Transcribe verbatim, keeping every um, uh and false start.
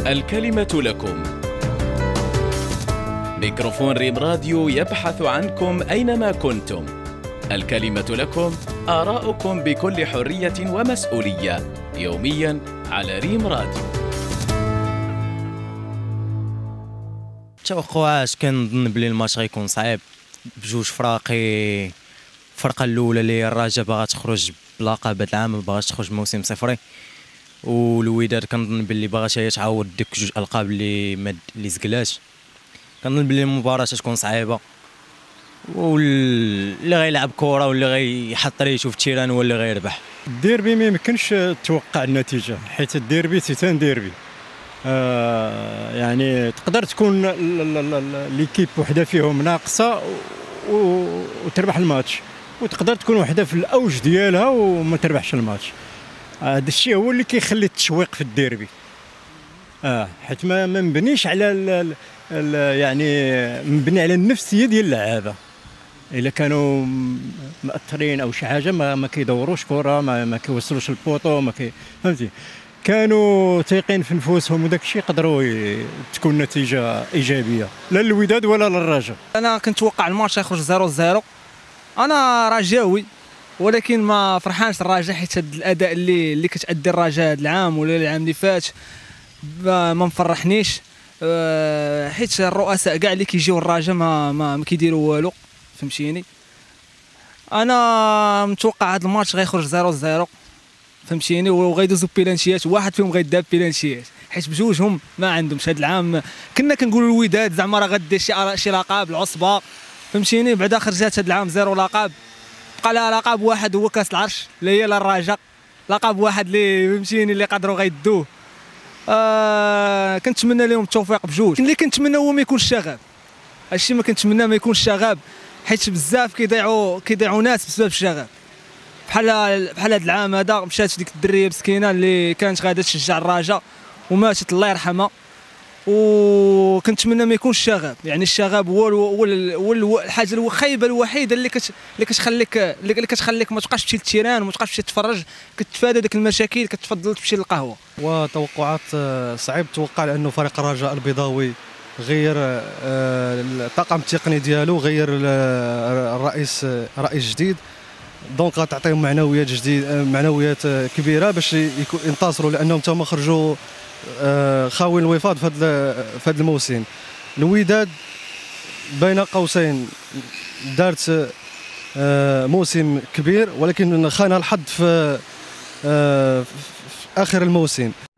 الكلمة لكم. ميكروفون ريم راديو يبحث عنكم أينما كنتم. الكلمة لكم، آراؤكم بكل حرية ومسؤولية، يومياً على ريم راديو. توقعات كنظن بلي الماتش غيكون صعيب بجوج فراقي. الفرقه الاولى اللي هي الرجاء باغا تخرج بلقب هذا العام، ما باغاش تخرج موسم صفري، والوداد كنظن باللي باغا هي تعاود ديك جوج القاب اللي مد... اللي زقلات. كنظن باللي المباراه تكون صعيبه، واللي غيلعب كره واللي غيحط ريتو في التيران هو اللي غيربح. الديربي ما يمكنش توقع النتيجه، حيت الديربي تيتان ديربي. آه يعني تقدر تكون ليكيب وحده فيهم ناقصه وتربح الماتش، وتقدر تكون وحده في الاوج ديالها وما تربحش الماتش. هذا آه الشيء هو اللي كيخلي التشويق في الديربي. اه حيت ما مبنيش على ال ال يعني مبني على النفسيه ديال اللعابه. الا كانوا مأثرين او شي حاجه ما, ما كيدوروش كره، ما, ما كيوصلوش البوطو، ما كي فهمتي، كانوا تايقين في نفوسهم وداك الشيء يقدروا تكون نتيجه ايجابيه لا للوداد ولا للرجاء. انا كنتوقع الماتش يخرج صفر صفر. انا رجاوي ولكن ما فرحانش الرجاء، حيت هذا الاداء اللي اللي كتادي الرجاء هذا العام ولا العام اللي فات ما مفرحنيش، حيت الرؤساء كاع اللي كيجيو الرجاء ما ما, ما كيديروا والو، فهمتيني. انا متوقع هذا الماتش غيخرج صفر صفر، فهمتيني، وغيدوزو بيلانشيات، واحد فيهم غيداب بيلانشيات، حيت بجوجهم ما عندهمش هذا العام. كنا كنقولوا الوداد زعما راه غدير شي شي لقب العصبه، فهمتيني، بعدا خرجات هذا العام زيرو لقب، بقى لها لقب واحد هو كاس العرش اللي هي للرجاء، لقب واحد اللي فهمتيني اللي قدروا غيدوه. آه كنتمنى لهم التوفيق بجوج. اللي كنتمنى هو ما يكونش شغب، هادشي ما كنتمنى، ما يكونش شغب، حيت بزاف كيضيعوا كيضيعوا ناس بسبب الشغب. بحال بحال هذا العام هذا مشات ديك الدريه مسكينه اللي كانت غادا تشجع الرجاء وماتت، الله يرحمها. وكنتمنى ما يكونش شغب، يعني الشغب هو هو الحاجه الخايبه الوحيده اللي كت اللي كتخليك اللي كتخليك ما تبقاش تمشي للتيران وما تبقاش تمشي تتفرج، كتفادى ديك المشاكل، كتفضل تمشي للقهوه. وتوقعات صعيب توقع، لانه فريق الرجاء البيضاوي غير الطاقم التقني ديالو، غير الرئيس رئيس جديد، دونك غتعطيهم معنويات جديد معنويات كبيره باش ينتصروا، لانهم تما خرجوا خاوين الوفاض في هذا الموسم. الوداد بين قوسين دارت موسم كبير، ولكن خانها الحظ في اخر الموسم.